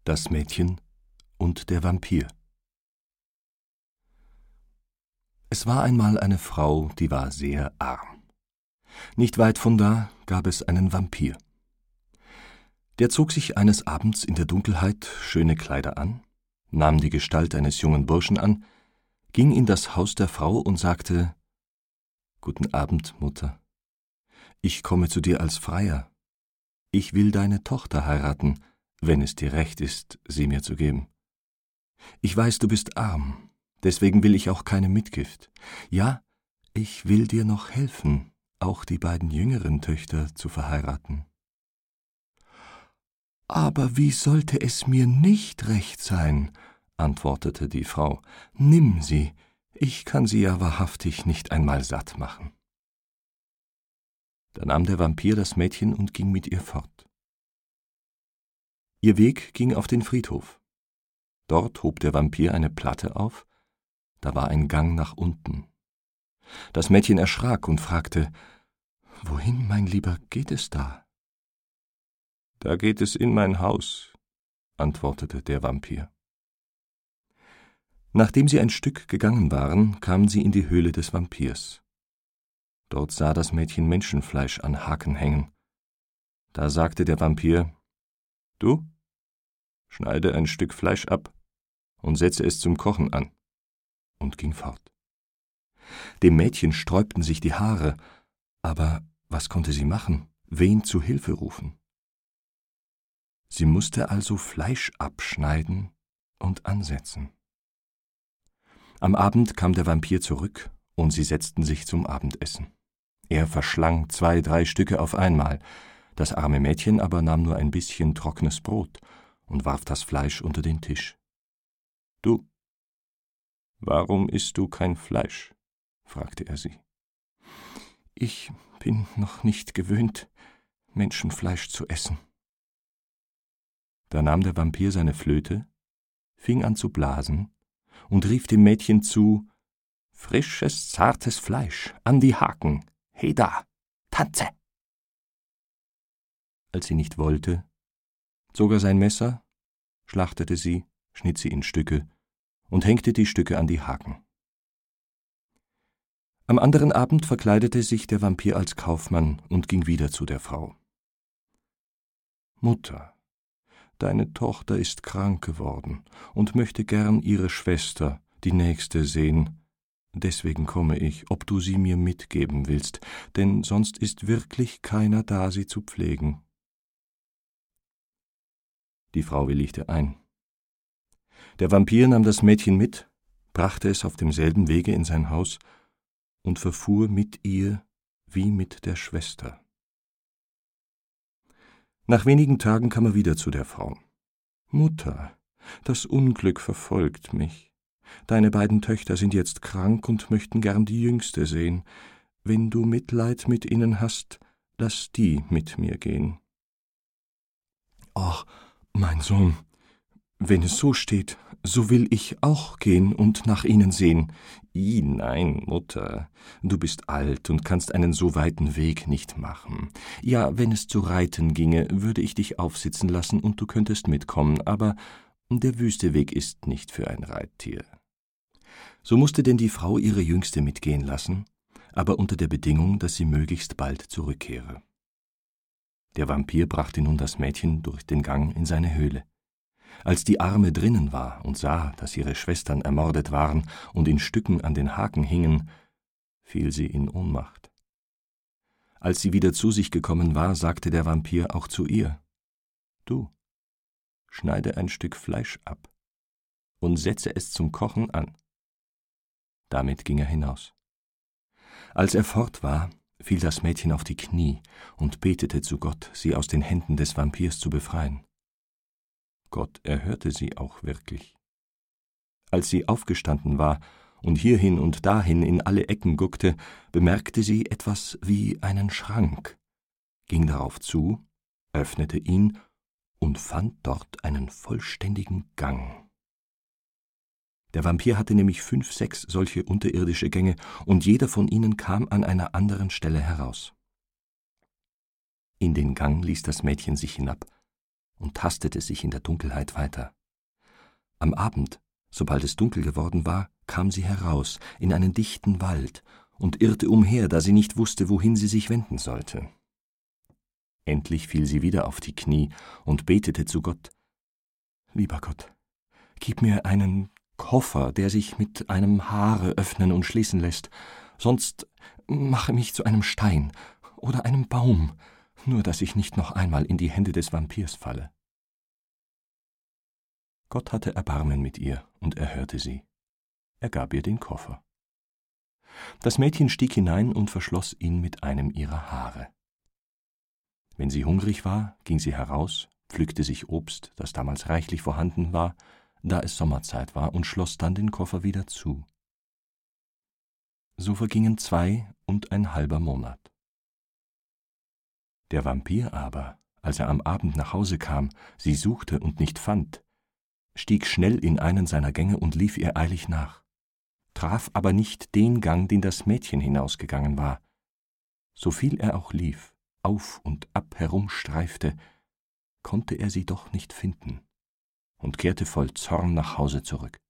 Das Mädchen und der Vampir. Es war einmal eine Frau, die war sehr arm. Nicht weit von da gab es einen Vampir. Der zog sich eines Abends in der Dunkelheit schöne Kleider an, nahm die Gestalt eines jungen Burschen an, ging in das Haus der Frau und sagte: »Guten Abend, Mutter. Ich komme zu dir als Freier. Ich will deine Tochter heiraten, wenn es dir recht ist, sie mir zu geben. Ich weiß, du bist arm, deswegen will ich auch keine Mitgift. Ja, ich will dir noch helfen, auch die beiden jüngeren Töchter zu verheiraten.« »Aber wie sollte es mir nicht recht sein?« antwortete die Frau. »Nimm sie, ich kann sie ja wahrhaftig nicht einmal satt machen.« Da nahm der Vampir das Mädchen und ging mit ihr fort. Ihr Weg ging auf den Friedhof. Dort hob der Vampir eine Platte auf, da war ein Gang nach unten. Das Mädchen erschrak und fragte: »Wohin, mein Lieber, geht es da?« »Da geht es in mein Haus«, antwortete der Vampir. Nachdem sie ein Stück gegangen waren, kamen sie in die Höhle des Vampirs. Dort sah das Mädchen Menschenfleisch an Haken hängen. Da sagte der Vampir: »Du, schneide ein Stück Fleisch ab und setze es zum Kochen an«, und ging fort. Dem Mädchen sträubten sich die Haare, aber was konnte sie machen, wen zu Hilfe rufen? Sie musste also Fleisch abschneiden und ansetzen. Am Abend kam der Vampir zurück, und sie setzten sich zum Abendessen. Er verschlang 2, 3 Stücke auf einmal, das arme Mädchen aber nahm nur ein bisschen trockenes Brot und warf das Fleisch unter den Tisch. »Du, warum isst du kein Fleisch?« fragte er sie. »Ich bin noch nicht gewöhnt, Menschenfleisch zu essen.« Da nahm der Vampir seine Flöte, fing an zu blasen und rief dem Mädchen zu: »Frisches, zartes Fleisch, an die Haken, heda, tanze!« Als sie nicht wollte, zog er sein Messer, schlachtete sie, schnitt sie in Stücke und hängte die Stücke an die Haken. Am anderen Abend verkleidete sich der Vampir als Kaufmann und ging wieder zu der Frau. »Mutter, deine Tochter ist krank geworden und möchte gern ihre Schwester, die nächste, sehen. Deswegen komme ich, ob du sie mir mitgeben willst, denn sonst ist wirklich keiner da, sie zu pflegen.« Die Frau willigte ein. Der Vampir nahm das Mädchen mit, brachte es auf demselben Wege in sein Haus und verfuhr mit ihr wie mit der Schwester. Nach wenigen Tagen kam er wieder zu der Frau. »Mutter, das Unglück verfolgt mich. Deine beiden Töchter sind jetzt krank und möchten gern die Jüngste sehen. Wenn du Mitleid mit ihnen hast, lass die mit mir gehen.« »Ach, mein Sohn, wenn es so steht, so will ich auch gehen und nach ihnen sehen.« »I, nein, Mutter, du bist alt und kannst einen so weiten Weg nicht machen. Ja, wenn es zu reiten ginge, würde ich dich aufsitzen lassen und du könntest mitkommen, aber der wüste Weg ist nicht für ein Reittier.« So musste denn die Frau ihre Jüngste mitgehen lassen, aber unter der Bedingung, dass sie möglichst bald zurückkehre. Der Vampir brachte nun das Mädchen durch den Gang in seine Höhle. Als die Arme drinnen war und sah, dass ihre Schwestern ermordet waren und in Stücken an den Haken hingen, fiel sie in Ohnmacht. Als sie wieder zu sich gekommen war, sagte der Vampir auch zu ihr: »Du, schneide ein Stück Fleisch ab und setze es zum Kochen an.« Damit ging er hinaus. Als er fort war, fiel das Mädchen auf die Knie und betete zu Gott, sie aus den Händen des Vampirs zu befreien. Gott erhörte sie auch wirklich. Als sie aufgestanden war und hierhin und dahin in alle Ecken guckte, bemerkte sie etwas wie einen Schrank, ging darauf zu, öffnete ihn und fand dort einen vollständigen Gang. Der Vampir hatte nämlich 5, 6 solche unterirdische Gänge, und jeder von ihnen kam an einer anderen Stelle heraus. In den Gang ließ das Mädchen sich hinab, und tastete sich in der Dunkelheit weiter. Am Abend, sobald es dunkel geworden war, kam sie heraus in einen dichten Wald und irrte umher, da sie nicht wusste, wohin sie sich wenden sollte. Endlich fiel sie wieder auf die Knie und betete zu Gott: »Lieber Gott, gib mir einen Koffer, der sich mit einem Haare öffnen und schließen lässt, sonst mache mich zu einem Stein oder einem Baum, nur dass ich nicht noch einmal in die Hände des Vampirs falle.« Gott hatte Erbarmen mit ihr und erhörte sie. Er gab ihr den Koffer. Das Mädchen stieg hinein und verschloss ihn mit einem ihrer Haare. Wenn sie hungrig war, ging sie heraus, pflückte sich Obst, das damals reichlich vorhanden war, da es Sommerzeit war, und schloss dann den Koffer wieder zu. So vergingen 2,5 Monate. Der Vampir aber, als er am Abend nach Hause kam, sie suchte und nicht fand, stieg schnell in einen seiner Gänge und lief ihr eilig nach, traf aber nicht den Gang, den das Mädchen hinausgegangen war. So viel er auch lief, auf und ab herumstreifte, konnte er sie doch nicht finden und kehrte voll Zorn nach Hause zurück.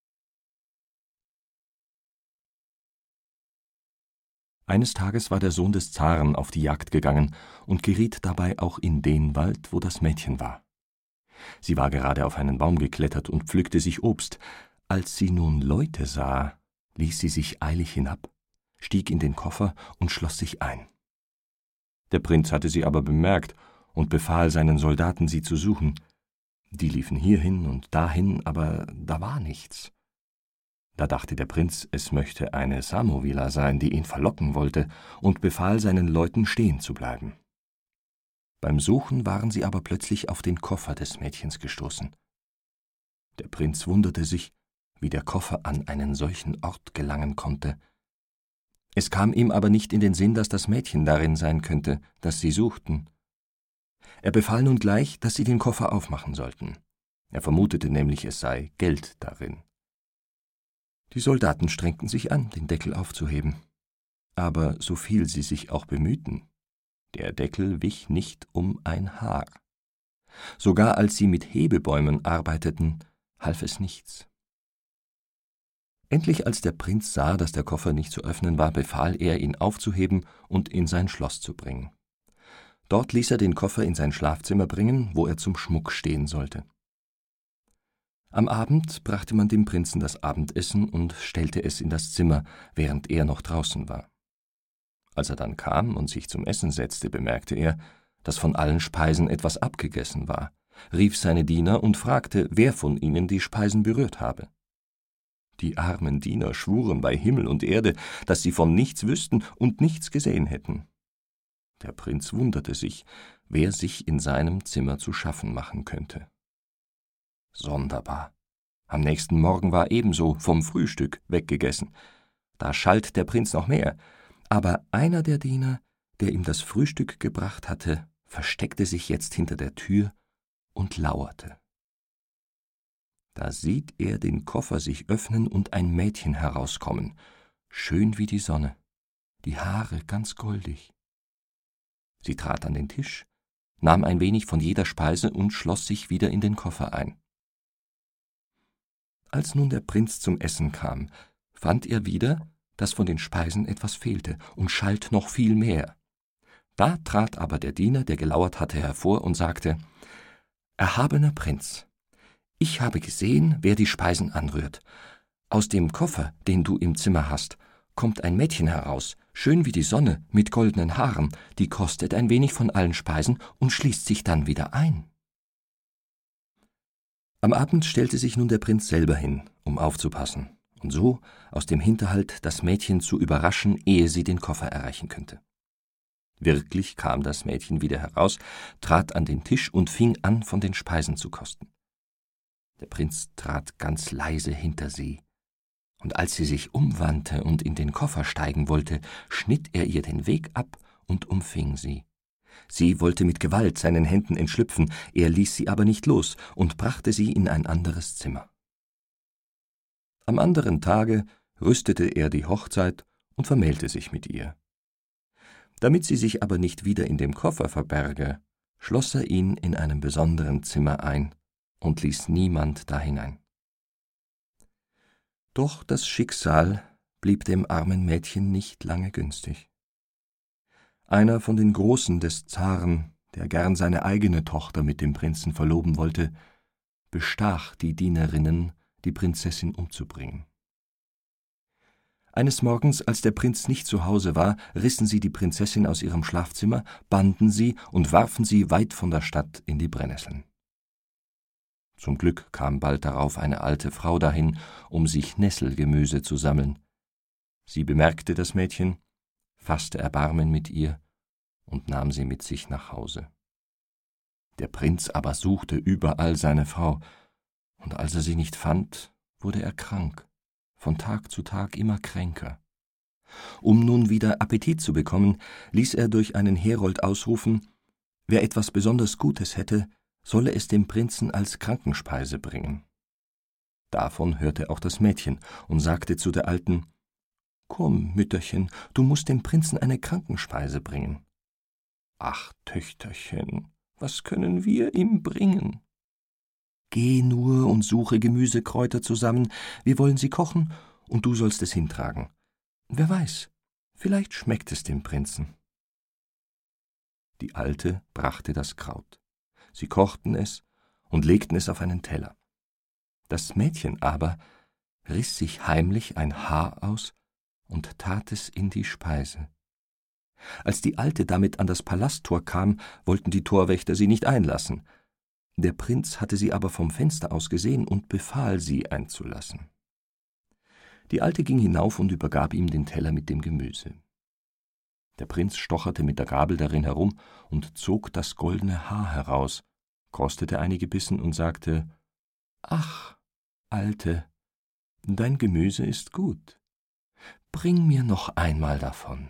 Eines Tages war der Sohn des Zaren auf die Jagd gegangen und geriet dabei auch in den Wald, wo das Mädchen war. Sie war gerade auf einen Baum geklettert und pflückte sich Obst. Als sie nun Leute sah, ließ sie sich eilig hinab, stieg in den Koffer und schloss sich ein. Der Prinz hatte sie aber bemerkt und befahl seinen Soldaten, sie zu suchen. Die liefen hierhin und dahin, aber da war nichts. Da dachte der Prinz, es möchte eine Samowila sein, die ihn verlocken wollte, und befahl seinen Leuten, stehen zu bleiben. Beim Suchen waren sie aber plötzlich auf den Koffer des Mädchens gestoßen. Der Prinz wunderte sich, wie der Koffer an einen solchen Ort gelangen konnte. Es kam ihm aber nicht in den Sinn, dass das Mädchen darin sein könnte, das sie suchten. Er befahl nun gleich, dass sie den Koffer aufmachen sollten. Er vermutete nämlich, es sei Geld darin. Die Soldaten strengten sich an, den Deckel aufzuheben. Aber so viel sie sich auch bemühten, der Deckel wich nicht um ein Haar. Sogar als sie mit Hebebäumen arbeiteten, half es nichts. Endlich, als der Prinz sah, dass der Koffer nicht zu öffnen war, befahl er, ihn aufzuheben und in sein Schloss zu bringen. Dort ließ er den Koffer in sein Schlafzimmer bringen, wo er zum Schmuck stehen sollte. Am Abend brachte man dem Prinzen das Abendessen und stellte es in das Zimmer, während er noch draußen war. Als er dann kam und sich zum Essen setzte, bemerkte er, dass von allen Speisen etwas abgegessen war, rief seine Diener und fragte, wer von ihnen die Speisen berührt habe. Die armen Diener schwuren bei Himmel und Erde, dass sie von nichts wüssten und nichts gesehen hätten. Der Prinz wunderte sich, wer sich in seinem Zimmer zu schaffen machen könnte. Sonderbar. Am nächsten Morgen war ebenso vom Frühstück weggegessen. Da schalt der Prinz noch mehr, aber einer der Diener, der ihm das Frühstück gebracht hatte, versteckte sich jetzt hinter der Tür und lauerte. Da sieht er den Koffer sich öffnen und ein Mädchen herauskommen, schön wie die Sonne, die Haare ganz goldig. Sie trat an den Tisch, nahm ein wenig von jeder Speise und schloss sich wieder in den Koffer ein. Als nun der Prinz zum Essen kam, fand er wieder, dass von den Speisen etwas fehlte und schalt noch viel mehr. Da trat aber der Diener, der gelauert hatte, hervor und sagte: »Erhabener Prinz, ich habe gesehen, wer die Speisen anrührt. Aus dem Koffer, den du im Zimmer hast, kommt ein Mädchen heraus, schön wie die Sonne, mit goldenen Haaren, die kostet ein wenig von allen Speisen und schließt sich dann wieder ein.« Am Abend stellte sich nun der Prinz selber hin, um aufzupassen, und so aus dem Hinterhalt das Mädchen zu überraschen, ehe sie den Koffer erreichen könnte. Wirklich kam das Mädchen wieder heraus, trat an den Tisch und fing an, von den Speisen zu kosten. Der Prinz trat ganz leise hinter sie, und als sie sich umwandte und in den Koffer steigen wollte, schnitt er ihr den Weg ab und umfing sie. Sie wollte mit Gewalt seinen Händen entschlüpfen, er ließ sie aber nicht los und brachte sie in ein anderes Zimmer. Am anderen Tage rüstete er die Hochzeit und vermählte sich mit ihr. Damit sie sich aber nicht wieder in dem Koffer verberge, schloss er ihn in einem besonderen Zimmer ein und ließ niemand da hinein. Doch das Schicksal blieb dem armen Mädchen nicht lange günstig. Einer von den Großen des Zaren, der gern seine eigene Tochter mit dem Prinzen verloben wollte, bestach die Dienerinnen, die Prinzessin umzubringen. Eines Morgens, als der Prinz nicht zu Hause war, rissen sie die Prinzessin aus ihrem Schlafzimmer, banden sie und warfen sie weit von der Stadt in die Brennnesseln. Zum Glück kam bald darauf eine alte Frau dahin, um sich Nesselgemüse zu sammeln. Sie bemerkte das Mädchen, fasste Erbarmen mit ihr und nahm sie mit sich nach Hause. Der Prinz aber suchte überall seine Frau, und als er sie nicht fand, wurde er krank, von Tag zu Tag immer kränker. Um nun wieder Appetit zu bekommen, ließ er durch einen Herold ausrufen, wer etwas besonders Gutes hätte, solle es dem Prinzen als Krankenspeise bringen. Davon hörte auch das Mädchen und sagte zu der Alten: »Komm, Mütterchen, du musst dem Prinzen eine Krankenspeise bringen.« »Ach, Töchterchen, was können wir ihm bringen?« »Geh nur und suche Gemüsekräuter zusammen, wir wollen sie kochen, und du sollst es hintragen. Wer weiß, vielleicht schmeckt es dem Prinzen.« Die Alte brachte das Kraut. Sie kochten es und legten es auf einen Teller. Das Mädchen aber riss sich heimlich ein Haar aus und tat es in die Speise. Als die Alte damit an das Palasttor kam, wollten die Torwächter sie nicht einlassen. Der Prinz hatte sie aber vom Fenster aus gesehen und befahl, sie einzulassen. Die Alte ging hinauf und übergab ihm den Teller mit dem Gemüse. Der Prinz stocherte mit der Gabel darin herum und zog das goldene Haar heraus, kostete einige Bissen und sagte: »Ach, Alte, dein Gemüse ist gut. Bring mir noch einmal davon.«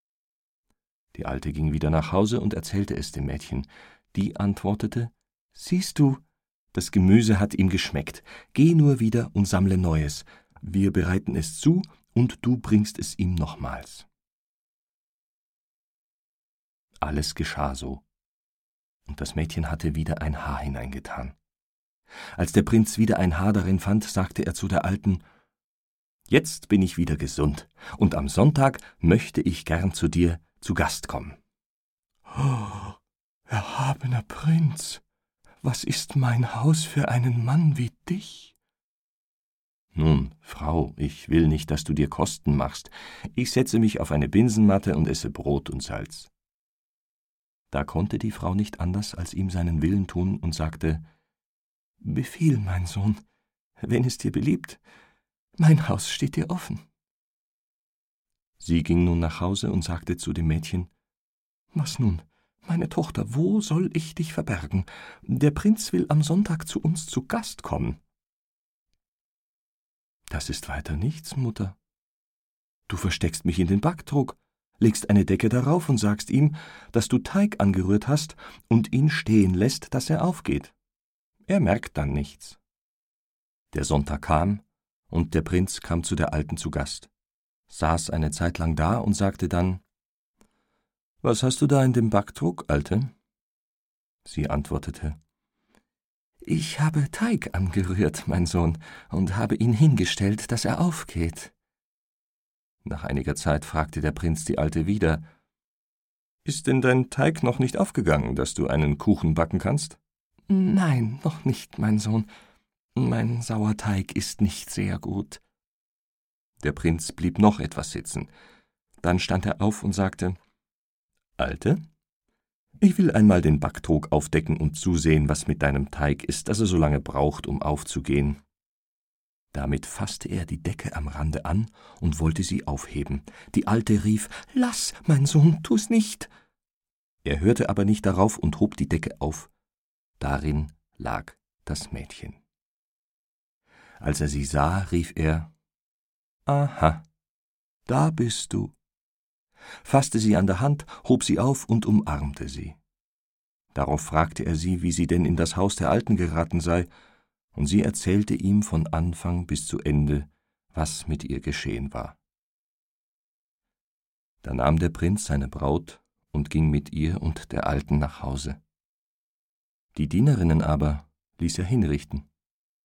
Die Alte ging wieder nach Hause und erzählte es dem Mädchen. Die antwortete: »Siehst du, das Gemüse hat ihm geschmeckt. Geh nur wieder und sammle Neues. Wir bereiten es zu, und du bringst es ihm nochmals.« Alles geschah so, und das Mädchen hatte wieder ein Haar hineingetan. Als der Prinz wieder ein Haar darin fand, sagte er zu der Alten: »Jetzt bin ich wieder gesund, und am Sonntag möchte ich gern zu dir zu Gast kommen.« »Oh, erhabener Prinz, was ist mein Haus für einen Mann wie dich?« »Nun, Frau, ich will nicht, dass du dir Kosten machst. Ich setze mich auf eine Binsenmatte und esse Brot und Salz.« Da konnte die Frau nicht anders, als ihm seinen Willen tun, und sagte: »Befiehl, mein Sohn, wenn es dir beliebt. Mein Haus steht dir offen.« Sie ging nun nach Hause und sagte zu dem Mädchen: »Was nun, meine Tochter, wo soll ich dich verbergen? Der Prinz will am Sonntag zu uns zu Gast kommen.« »Das ist weiter nichts, Mutter. Du versteckst mich in den Backtrog, legst eine Decke darauf und sagst ihm, dass du Teig angerührt hast und ihn stehen lässt, dass er aufgeht. Er merkt dann nichts.« Der Sonntag kam, und der Prinz kam zu der Alten zu Gast, saß eine Zeit lang da und sagte dann: »Was hast du da in dem Backtrog, Alte?« Sie antwortete: »Ich habe Teig angerührt, mein Sohn, und habe ihn hingestellt, dass er aufgeht.« Nach einiger Zeit fragte der Prinz die Alte wieder: »Ist denn dein Teig noch nicht aufgegangen, dass du einen Kuchen backen kannst?« »Nein, noch nicht, mein Sohn. Mein Sauerteig ist nicht sehr gut.« Der Prinz blieb noch etwas sitzen. Dann stand er auf und sagte: »Alte, ich will einmal den Backtrog aufdecken und zusehen, was mit deinem Teig ist, dass er so lange braucht, um aufzugehen.« Damit fasste er die Decke am Rande an und wollte sie aufheben. Die Alte rief: »Lass, mein Sohn, tu's nicht!« Er hörte aber nicht darauf und hob die Decke auf. Darin lag das Mädchen. Als er sie sah, rief er: »Aha, da bist du!« fasste sie an der Hand, hob sie auf und umarmte sie. Darauf fragte er sie, wie sie denn in das Haus der Alten geraten sei, und sie erzählte ihm von Anfang bis zu Ende, was mit ihr geschehen war. Da nahm der Prinz seine Braut und ging mit ihr und der Alten nach Hause. Die Dienerinnen aber ließ er hinrichten.